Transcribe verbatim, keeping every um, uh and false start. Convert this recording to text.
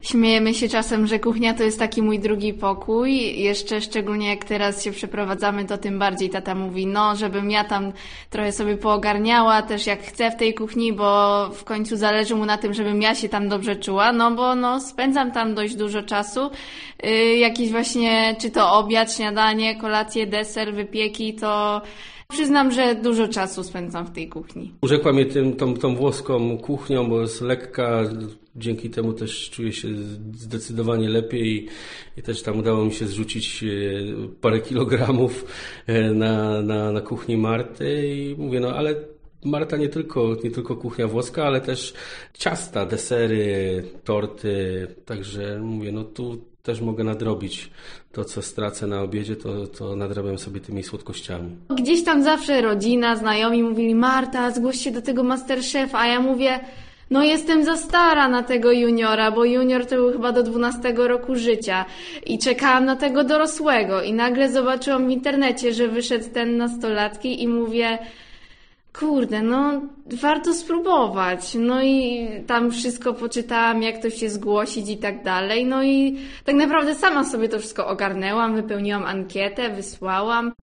Śmiejemy się czasem, że kuchnia to jest taki mój drugi pokój. Jeszcze szczególnie jak teraz się przeprowadzamy, to tym bardziej tata mówi, no żebym ja tam trochę sobie poogarniała też jak chcę w tej kuchni, bo w końcu zależy mu na tym, żebym ja się tam dobrze czuła, no bo no spędzam tam dość dużo czasu. Yy, jakiś właśnie, czy to obiad, śniadanie, kolację, deser, wypieki, to przyznam, że dużo czasu spędzam w tej kuchni. Urzekła mnie tym, tą, tą włoską kuchnią, bo jest lekka, dzięki temu też czuję się zdecydowanie lepiej i też tam udało mi się zrzucić parę kilogramów na, na, na kuchni Marty i mówię, no ale Marta nie tylko, nie tylko kuchnia włoska, ale też ciasta, desery, torty, także mówię, no tu też mogę nadrobić to, co stracę na obiedzie, to, to nadrabiam sobie tymi słodkościami. Gdzieś tam zawsze rodzina, znajomi mówili, Marta, zgłoś się do tego Masterchefa, a ja mówię, no jestem za stara na tego juniora, bo junior to był chyba do dwunastego roku życia i czekałam na tego dorosłego i nagle zobaczyłam w internecie, że wyszedł ten nastolatki i mówię, kurde, no warto spróbować. No i tam wszystko poczytałam, jak to się zgłosić i tak dalej. No i tak naprawdę sama sobie to wszystko ogarnęłam, wypełniłam ankietę, wysłałam.